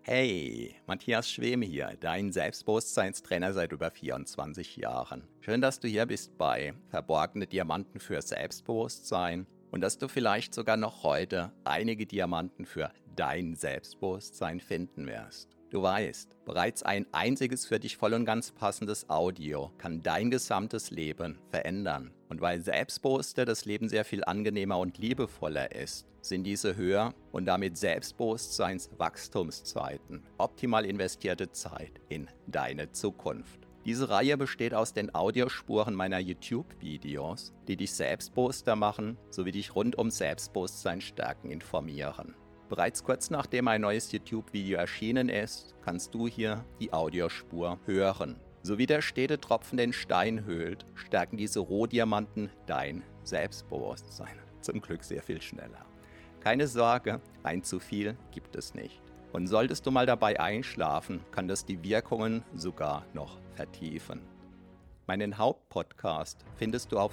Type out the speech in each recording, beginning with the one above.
Hey, Matthias Schwem hier, dein Selbstbewusstseinstrainer seit über 24 Jahren. Schön, dass du hier bist bei Verborgene Diamanten für Selbstbewusstsein und dass du vielleicht sogar noch heute einige Diamanten für dein Selbstbewusstsein finden wirst. Du weißt, bereits ein einziges für dich voll und ganz passendes Audio kann dein gesamtes Leben verändern. Und weil Selbstbewusster das Leben sehr viel angenehmer und liebevoller ist, sind diese Höher- und damit Selbstbewusstseinswachstumszeiten optimal investierte Zeit in deine Zukunft. Diese Reihe besteht aus den Audiospuren meiner YouTube-Videos, die dich selbstbewusster machen, sowie dich rund um Selbstbewusstsein stärken informieren. Bereits kurz nachdem ein neues YouTube-Video erschienen ist, kannst du hier die Audiospur hören. So wie der stete Tropfen den Stein höhlt, stärken diese Rohdiamanten dein Selbstbewusstsein. Zum Glück sehr viel schneller. Keine Sorge, ein zu viel gibt es nicht. Und solltest du mal dabei einschlafen, kann das die Wirkungen sogar noch vertiefen. Meinen Hauptpodcast findest du auf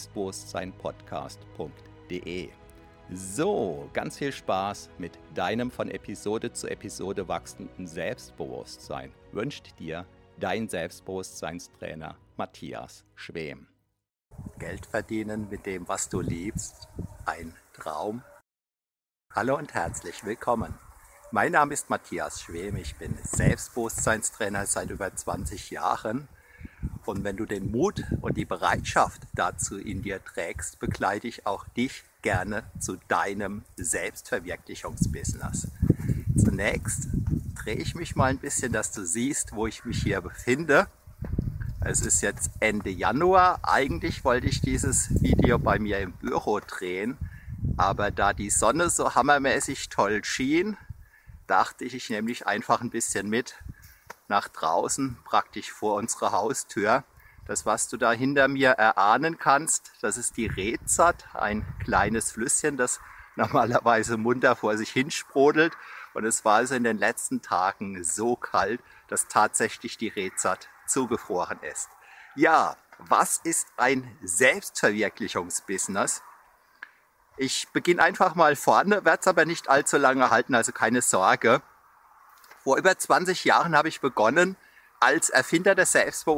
selbstbewusstseinpodcast.de. So, ganz viel Spaß mit deinem von Episode zu Episode wachsenden Selbstbewusstsein wünscht dir dein Selbstbewusstseinstrainer Matthias Schwem. Geld verdienen mit dem, was du liebst, ein Traum? Hallo und herzlich willkommen. Mein Name ist Matthias Schwem, ich bin Selbstbewusstseinstrainer seit über 20 Jahren. Und wenn du den Mut und die Bereitschaft dazu in dir trägst, begleite ich auch dich gerne zu deinem Selbstverwirklichungsbusiness. Zunächst drehe ich mich mal ein bisschen, dass du siehst, wo ich mich hier befinde. Es ist jetzt Ende Januar. Eigentlich wollte ich dieses Video bei mir im Büro drehen, aber da die Sonne so hammermäßig toll schien, dachte ich nehme dich einfach ein bisschen mit nach draußen, praktisch vor unserer Haustür. Das, was du da hinter mir erahnen kannst, das ist die Rezat, ein kleines Flüsschen, das normalerweise munter vor sich hin sprudelt. Und es war also in den letzten Tagen so kalt, dass tatsächlich die Rezat zugefroren ist. Ja, was ist ein Selbstverwirklichungsbusiness? Ich beginne einfach mal vorne, werde es aber nicht allzu lange halten, also keine Sorge. Vor über 20 Jahren habe ich begonnen, als Erfinder des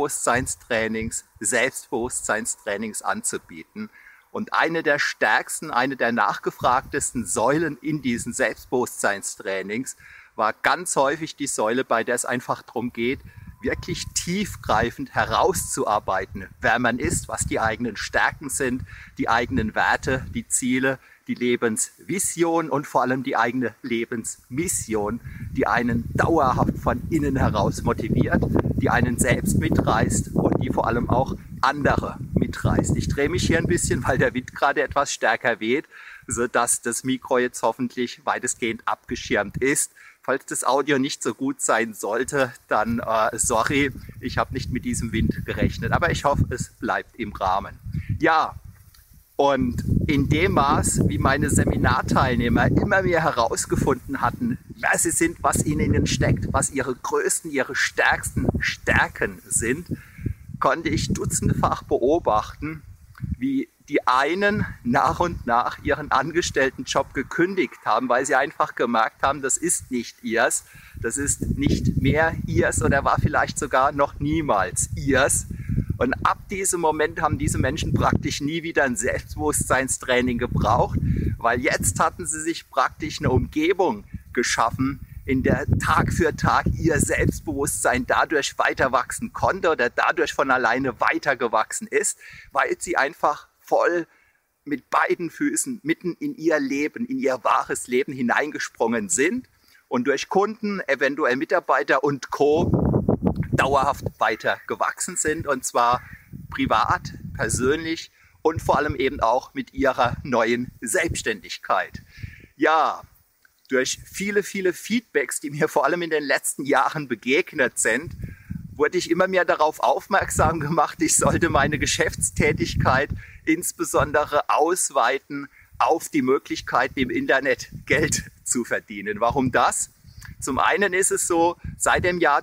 Selbstbewusstseinstrainings anzubieten. Und eine der stärksten, eine der nachgefragtesten Säulen in diesen Selbstbewusstseinstrainings war ganz häufig die Säule, bei der es einfach darum geht, wirklich tiefgreifend herauszuarbeiten, wer man ist, was die eigenen Stärken sind, die eigenen Werte, die Ziele, die Lebensvision und vor allem die eigene Lebensmission, die einen dauerhaft von innen heraus motiviert, die einen selbst mitreißt und die vor allem auch andere mitreißt. Ich drehe mich hier ein bisschen, weil der Wind gerade etwas stärker weht, sodass das Mikro jetzt hoffentlich weitestgehend abgeschirmt ist. Falls das Audio nicht so gut sein sollte, dann sorry, ich habe nicht mit diesem Wind gerechnet, aber ich hoffe, es bleibt im Rahmen. Ja, und in dem Maß, wie meine Seminarteilnehmer immer mehr herausgefunden hatten, wer sie sind, was in ihnen steckt, was ihre größten, ihre stärksten Stärken sind, konnte ich dutzendfach beobachten, wie die einen nach und nach ihren Angestelltenjob gekündigt haben, weil sie einfach gemerkt haben, das ist nicht ihrs, das ist nicht mehr ihrs oder war vielleicht sogar noch niemals ihrs. Und ab diesem Moment haben diese Menschen praktisch nie wieder ein Selbstbewusstseinstraining gebraucht, weil jetzt hatten sie sich praktisch eine Umgebung geschaffen, in der Tag für Tag ihr Selbstbewusstsein dadurch weiter wachsen konnte oder dadurch von alleine weitergewachsen ist, weil sie einfach voll mit beiden Füßen mitten in ihr Leben, in ihr wahres Leben hineingesprungen sind und durch Kunden, eventuell Mitarbeiter und Co. dauerhaft weiter gewachsen sind, und zwar privat, persönlich und vor allem eben auch mit ihrer neuen Selbstständigkeit. Ja, durch viele, viele Feedbacks, die mir vor allem in den letzten Jahren begegnet sind, wurde ich immer mehr darauf aufmerksam gemacht, ich sollte meine Geschäftstätigkeit insbesondere ausweiten auf die Möglichkeit, im Internet Geld zu verdienen. Warum das? Zum einen ist es so, seit dem Jahr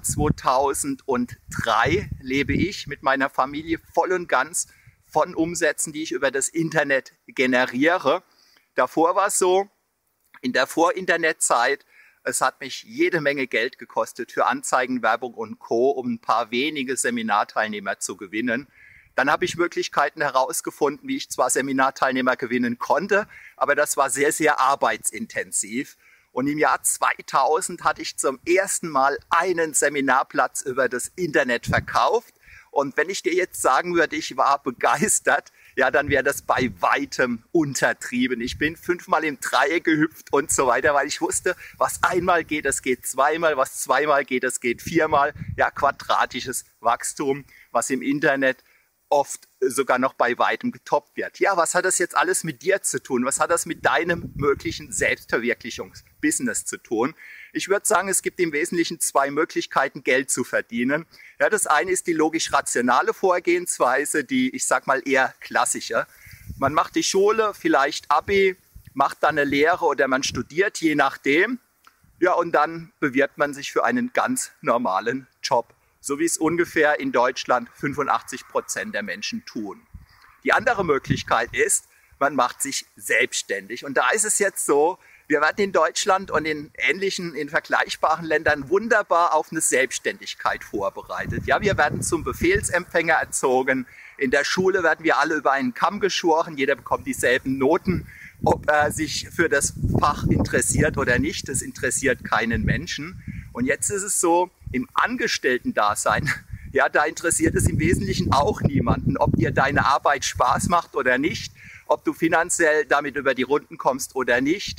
2003 lebe ich mit meiner Familie voll und ganz von Umsätzen, die ich über das Internet generiere. Davor war es so, in der Vor-Internet-Zeit Es hat mich jede Menge Geld gekostet für Anzeigenwerbung und Co., um ein paar wenige Seminarteilnehmer zu gewinnen. Dann habe ich Möglichkeiten herausgefunden, wie ich zwar Seminarteilnehmer gewinnen konnte, aber das war sehr, sehr arbeitsintensiv. Und im Jahr 2000 hatte ich zum ersten Mal einen Seminarplatz über das Internet verkauft. Und wenn ich dir jetzt sagen würde, ich war begeistert, ja, dann wäre das bei weitem untertrieben. Ich bin 5-mal im Dreieck gehüpft und so weiter, weil ich wusste, was einmal geht, das geht zweimal, was zweimal geht, das geht 4-mal. Ja, quadratisches Wachstum, was im Internet oft sogar noch bei weitem getoppt wird. Ja, was hat das jetzt alles mit dir zu tun? Was hat das mit deinem möglichen Selbstverwirklichungsbusiness zu tun? Ich würde sagen, es gibt im Wesentlichen 2 Möglichkeiten, Geld zu verdienen. Ja, das eine ist die logisch-rationale Vorgehensweise, die, ich sag mal, eher klassische. Man macht die Schule, vielleicht Abi, macht dann eine Lehre oder man studiert, je nachdem. Ja, und dann bewirbt man sich für einen ganz normalen Job. So wie es ungefähr in Deutschland 85% der Menschen tun. Die andere Möglichkeit ist, man macht sich selbstständig. Und da ist es jetzt so, wir werden in Deutschland und in ähnlichen, in vergleichbaren Ländern wunderbar auf eine Selbstständigkeit vorbereitet. Ja, wir werden zum Befehlsempfänger erzogen. In der Schule werden wir alle über einen Kamm geschoren. Jeder bekommt dieselben Noten. Ob er sich für das Fach interessiert oder nicht, das interessiert keinen Menschen. Und jetzt ist es so, im Angestellten-Dasein, ja, da interessiert es im Wesentlichen auch niemanden, ob dir deine Arbeit Spaß macht oder nicht, ob du finanziell damit über die Runden kommst oder nicht.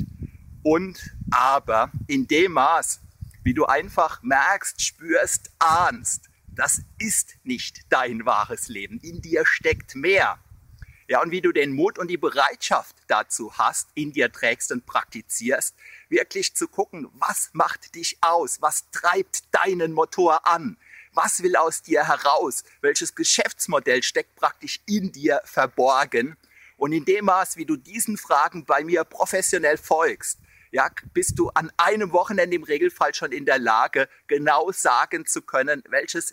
Aber in dem Maß, wie du einfach merkst, spürst, ahnst, das ist nicht dein wahres Leben. In dir steckt mehr. Ja, und wie du den Mut und die Bereitschaft dazu hast, in dir trägst und praktizierst, wirklich zu gucken, was macht dich aus, was treibt deinen Motor an, was will aus dir heraus, welches Geschäftsmodell steckt praktisch in dir verborgen. Und in dem Maß, wie du diesen Fragen bei mir professionell folgst, ja, bist du an einem Wochenende im Regelfall schon in der Lage, genau sagen zu können, welches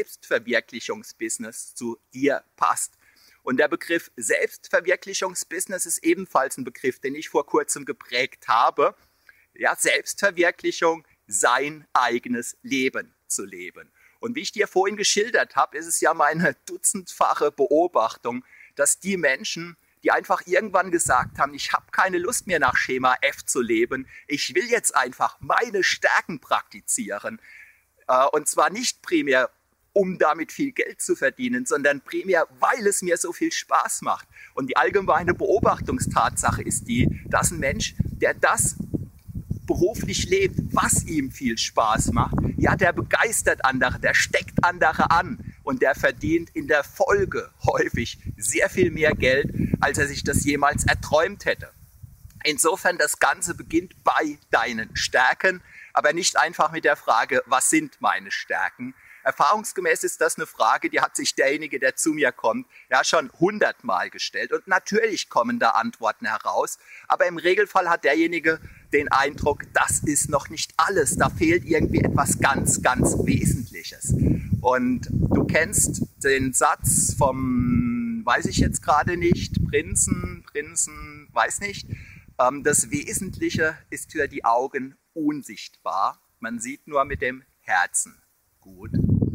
Selbstverwirklichungsbusiness zu dir passt. Und der Begriff Selbstverwirklichungsbusiness ist ebenfalls ein Begriff, den ich vor kurzem geprägt habe. Ja, Selbstverwirklichung, sein eigenes Leben zu leben. Und wie ich dir vorhin geschildert habe, ist es ja meine dutzendfache Beobachtung, dass die Menschen, die einfach irgendwann gesagt haben, ich habe keine Lust mehr nach Schema F zu leben, ich will jetzt einfach meine Stärken praktizieren. Und zwar nicht primär, um damit viel Geld zu verdienen, sondern primär, weil es mir so viel Spaß macht. Und die allgemeine Beobachtungstatsache ist die, dass ein Mensch, der das beruflich lebt, was ihm viel Spaß macht, ja, der begeistert andere, der steckt andere an und der verdient in der Folge häufig sehr viel mehr Geld, als er sich das jemals erträumt hätte. Insofern, das Ganze beginnt bei deinen Stärken, aber nicht einfach mit der Frage, was sind meine Stärken? Erfahrungsgemäß ist das eine Frage, die hat sich derjenige, der zu mir kommt, ja schon 100-mal gestellt. Und natürlich kommen da Antworten heraus, aber im Regelfall hat derjenige den Eindruck, das ist noch nicht alles, da fehlt irgendwie etwas ganz, ganz Wesentliches. Und du kennst den Satz vom, weiß ich jetzt gerade nicht, Prinzen, weiß nicht, das Wesentliche ist für die Augen unsichtbar, man sieht nur mit dem Herzen gut.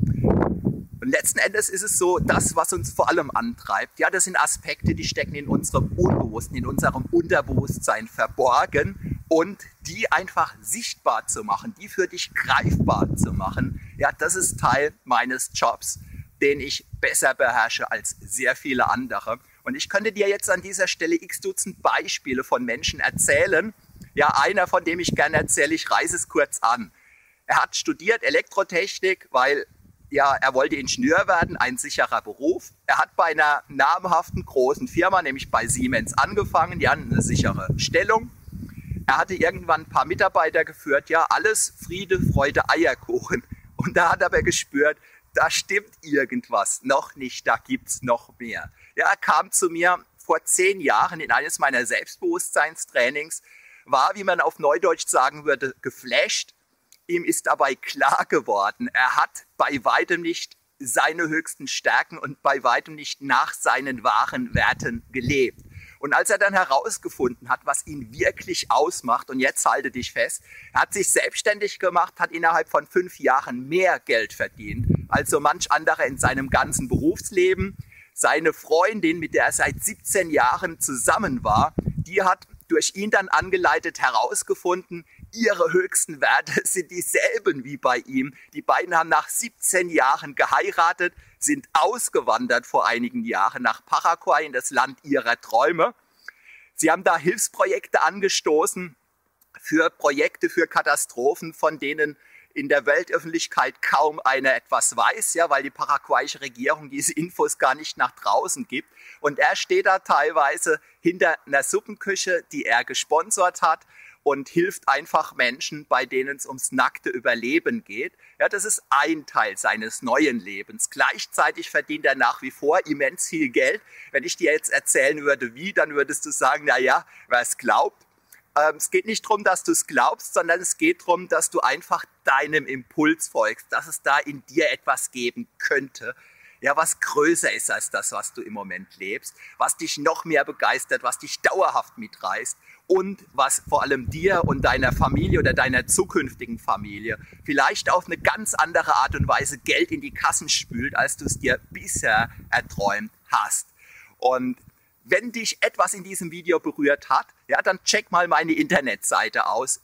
Und letzten Endes ist es so, das, was uns vor allem antreibt, ja, das sind Aspekte, die stecken in unserem Unbewussten, in unserem Unterbewusstsein verborgen und die einfach sichtbar zu machen, die für dich greifbar zu machen, ja, das ist Teil meines Jobs, den ich besser beherrsche als sehr viele andere. Und ich könnte dir jetzt an dieser Stelle x Dutzend Beispiele von Menschen erzählen. Ja, einer, von dem ich gerne erzähle, ich reiße es kurz an. Er hat studiert Elektrotechnik, weil ja, er wollte Ingenieur werden, ein sicherer Beruf. Er hat bei einer namhaften großen Firma, nämlich bei Siemens, angefangen. Die hatten eine sichere Stellung. Er hatte irgendwann ein paar Mitarbeiter geführt. Ja, alles Friede, Freude, Eierkuchen. Und da hat er aber gespürt, da stimmt irgendwas noch nicht, da gibt es noch mehr. Ja, er kam zu mir vor 10 Jahren in eines meiner Selbstbewusstseinstrainings, war, wie man auf Neudeutsch sagen würde, geflasht. Ihm ist dabei klar geworden, er hat bei weitem nicht seine höchsten Stärken und bei weitem nicht nach seinen wahren Werten gelebt. Und als er dann herausgefunden hat, was ihn wirklich ausmacht, und jetzt halte dich fest, er hat sich selbstständig gemacht, hat innerhalb von 5 Jahren mehr Geld verdient als so manch anderer in seinem ganzen Berufsleben. Seine Freundin, mit der er seit 17 Jahren zusammen war, die hat durch ihn dann angeleitet herausgefunden, ihre höchsten Werte sind dieselben wie bei ihm. Die beiden haben nach 17 Jahren geheiratet, sind ausgewandert vor einigen Jahren nach Paraguay, in das Land ihrer Träume. Sie haben da Hilfsprojekte angestoßen für Projekte für Katastrophen, von denen in der Weltöffentlichkeit kaum einer etwas weiß, ja, weil die paraguayische Regierung diese Infos gar nicht nach draußen gibt. Und er steht da teilweise hinter einer Suppenküche, die er gesponsert hat, und hilft einfach Menschen, bei denen es ums nackte Überleben geht. Ja, das ist ein Teil seines neuen Lebens. Gleichzeitig verdient er nach wie vor immens viel Geld. Wenn ich dir jetzt erzählen würde, wie, dann würdest du sagen, naja, wer es glaubt. Es geht nicht darum, dass du es glaubst, sondern es geht darum, dass du einfach deinem Impuls folgst, dass es da in dir etwas geben könnte, ja, was größer ist als das, was du im Moment lebst, was dich noch mehr begeistert, was dich dauerhaft mitreißt und was vor allem dir und deiner Familie oder deiner zukünftigen Familie vielleicht auf eine ganz andere Art und Weise Geld in die Kassen spült, als du es dir bisher erträumt hast. Und wenn dich etwas in diesem Video berührt hat, ja, dann check mal meine Internetseite aus,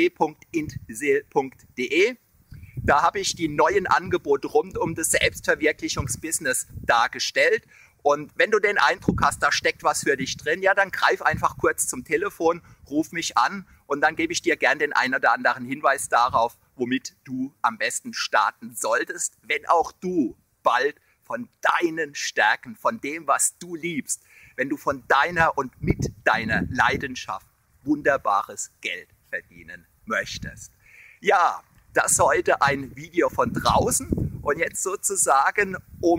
www.intseel.de. Da habe ich die neuen Angebote rund um das Selbstverwirklichungsbusiness dargestellt. Und wenn du den Eindruck hast, da steckt was für dich drin, ja, dann greif einfach kurz zum Telefon, ruf mich an und dann gebe ich dir gern den einen oder anderen Hinweis darauf, womit du am besten starten solltest, wenn auch du bald von deinen Stärken, von dem, was du liebst, wenn du von deiner und mit deiner Leidenschaft wunderbares Geld verdienen möchtest. Ja, das heute ein Video von draußen und jetzt sozusagen,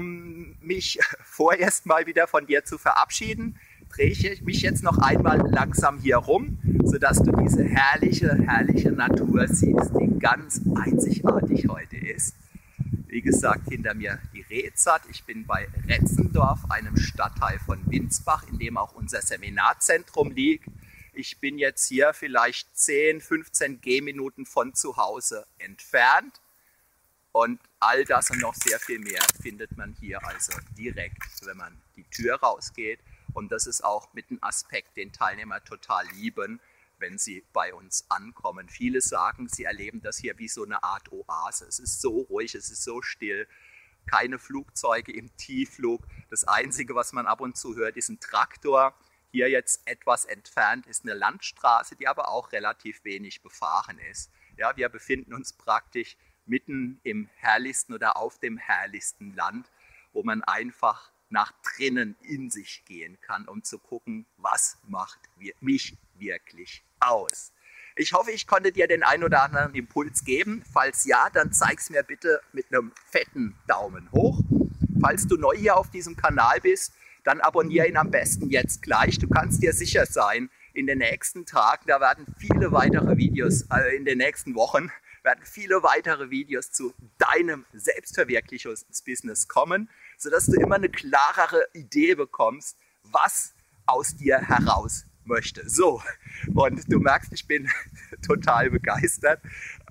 um mich vorerst mal wieder von dir zu verabschieden, drehe ich mich jetzt noch einmal langsam hier rum, sodass du diese herrliche, herrliche Natur siehst, die ganz einzigartig heute ist. Wie gesagt, hinter mir die Rezat. Ich bin bei Retzendorf, einem Stadtteil von Winsbach, in dem auch unser Seminarzentrum liegt. Ich bin jetzt hier vielleicht 10, 15 Gehminuten von zu Hause entfernt. Und all das und noch sehr viel mehr findet man hier also direkt, wenn man die Tür rausgeht. Und das ist auch mit einem Aspekt, den Teilnehmer total lieben, wenn sie bei uns ankommen. Viele sagen, sie erleben das hier wie so eine Art Oase. Es ist so ruhig, es ist so still, keine Flugzeuge im Tiefflug. Das Einzige, was man ab und zu hört, ist ein Traktor. Hier jetzt etwas entfernt ist eine Landstraße, die aber auch relativ wenig befahren ist. Ja, wir befinden uns praktisch mitten im herrlichsten oder auf dem herrlichsten Land, wo man einfach nach drinnen in sich gehen kann, um zu gucken, was macht mich wirklich aus. Ich hoffe, ich konnte dir den einen oder anderen Impuls geben. Falls ja, dann zeig's mir bitte mit einem fetten Daumen hoch. Falls du neu hier auf diesem Kanal bist, dann abonniere ihn am besten jetzt gleich. Du kannst dir sicher sein, in den nächsten Tagen, da werden viele weitere Videos, in den nächsten Wochen, werden viele weitere Videos zu deinem Selbstverwirklichungsbusiness kommen, sodass du immer eine klarere Idee bekommst, was aus dir heraus möchte. So, und du merkst, ich bin total begeistert,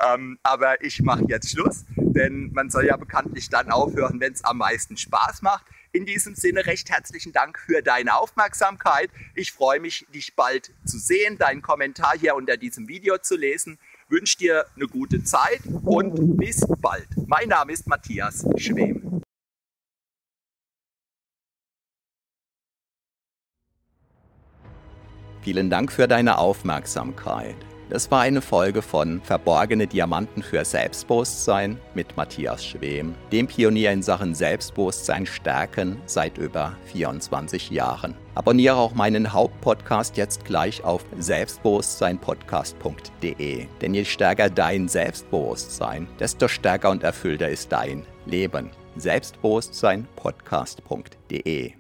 aber ich mache jetzt Schluss, denn man soll ja bekanntlich dann aufhören, wenn es am meisten Spaß macht. In diesem Sinne recht herzlichen Dank für deine Aufmerksamkeit. Ich freue mich, dich bald zu sehen, deinen Kommentar hier unter diesem Video zu lesen. Wünsche dir eine gute Zeit und bis bald. Mein Name ist Matthias Schwem. Vielen Dank für deine Aufmerksamkeit. Das war eine Folge von Verborgene Diamanten für Selbstbewusstsein mit Matthias Schwem, dem Pionier in Sachen Selbstbewusstsein stärken seit über 24 Jahren. Abonniere auch meinen Hauptpodcast jetzt gleich auf selbstbewusstseinpodcast.de. Denn je stärker dein Selbstbewusstsein, desto stärker und erfüllter ist dein Leben. Selbstbewusstseinpodcast.de